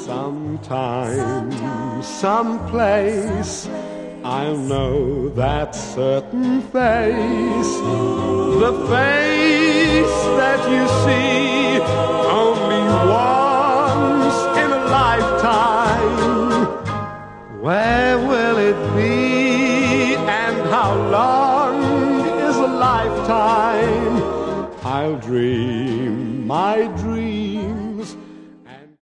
Sometime, someplace, I'll know that certain face, the face that you see only once in a lifetime. Where will it be, and how long is a lifetime? I'll dream my dream